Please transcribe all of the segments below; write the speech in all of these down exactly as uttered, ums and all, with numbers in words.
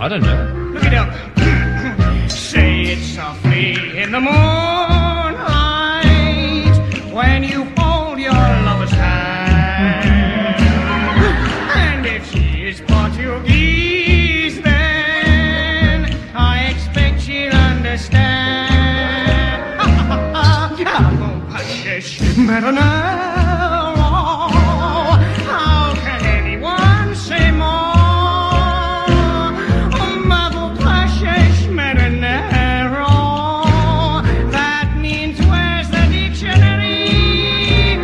I don't know. Look it up. Say it softly in the moonlight when you hold your lover's hand. And if she is Portuguese, then I expect she'll understand. Amo paches marinero. How can anyone say more? Amo paches marinero. That means where's the dictionary?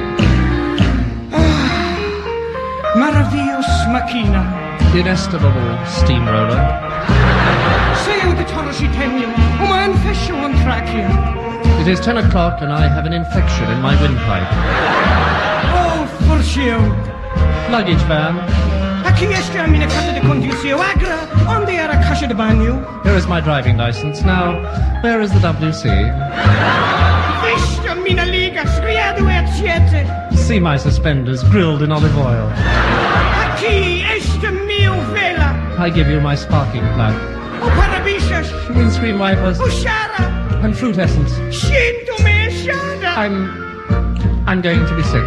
Maravillos machina. Inestimable steamroller. Say you the torositenium. Uma infection on trachea. It is ten o'clock and I have an infection in my windpipe. Oh, Furcio. Luggage van. Aqui este a minha carta de condução. Agra, onde era a caixa de banho? Here is my driving license. Now, where is the W C? Vista minha liga, scriado et siete. See my suspenders grilled in olive oil. Aqui este mio vela. I give you my sparking plug. O parabisas. Windscreen wipers. O chara. And fruit essence. Shinto me chara. I'm... I'm going to be sick.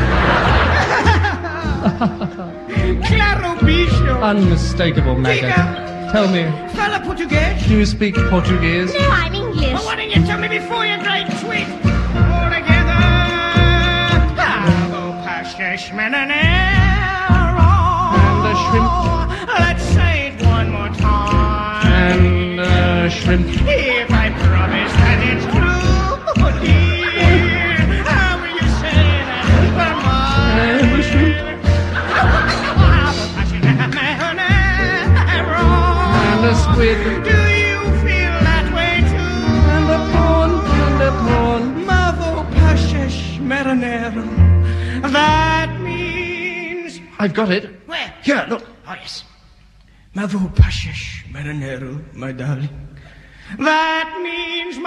Claro bicho. Unmistakable maggot. Diga. Tell me, Fala português? do you speak Portuguese? No, I'm English. Well, why didn't you tell me before, you great twit? All together. Bravo, pastas, mananero. And a shrimp. Let's say it one more time. And uh, shrimp. If I promise that it's true, dear, how will you say that for mine? And a shrimp. Bravo, pastas, mananero. And a squid. Do you feel that way too? And a prawn. And a prawn. Mavo pashes marinero. That means... I've got it. Where? Here, look. Oh, yes. Mavo pashes marinero, my darling. That means